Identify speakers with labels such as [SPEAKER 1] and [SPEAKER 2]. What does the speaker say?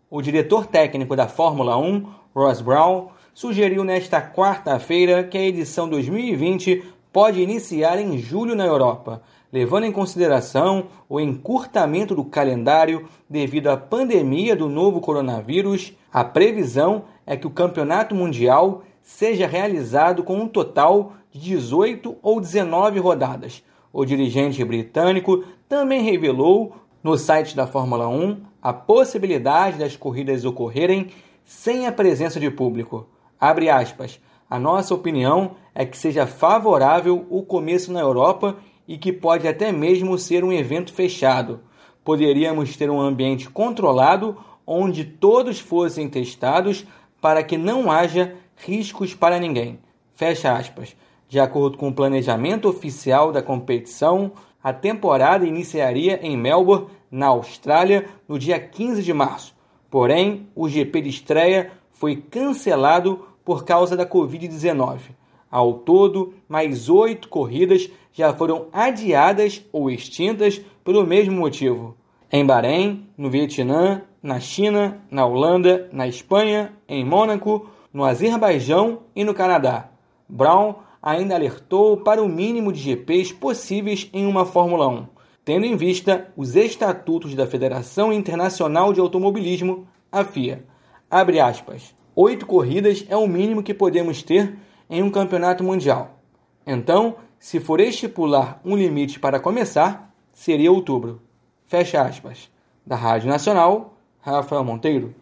[SPEAKER 1] O diretor técnico da Fórmula 1, Ross Brawn, sugeriu nesta quarta-feira que a edição 2020 pode iniciar em julho na Europa, levando em consideração o encurtamento do calendário devido à pandemia do novo coronavírus. A previsão é que o campeonato mundial seja realizado com um total de 18 ou 19 rodadas. O dirigente britânico também revelou no site da Fórmula 1 a possibilidade das corridas ocorrerem sem a presença de público. Abre aspas, a nossa opinião é que seja favorável o começo na Europa e que pode até mesmo ser um evento fechado. Poderíamos ter um ambiente controlado onde todos fossem testados para que não haja riscos para ninguém. Fecha aspas. De acordo com o planejamento oficial da competição, a temporada iniciaria em Melbourne, na Austrália, no dia 15 de março. Porém, o GP de estreia foi cancelado por causa da Covid-19. Ao todo, mais 8 corridas já foram adiadas ou extintas pelo mesmo motivo. Em Bahrein, no Vietnã, na China, na Holanda, na Espanha, em Mônaco, no Azerbaijão e no Canadá. Brawn ainda alertou para o mínimo de GPs possíveis em uma Fórmula 1, tendo em vista os estatutos da Federação Internacional de Automobilismo, a FIA. Abre aspas. 8 corridas é o mínimo que podemos ter em um campeonato mundial. Então, se for estipular um limite para começar, seria outubro. Fecha aspas. Da Rádio Nacional, Rafael Monteiro.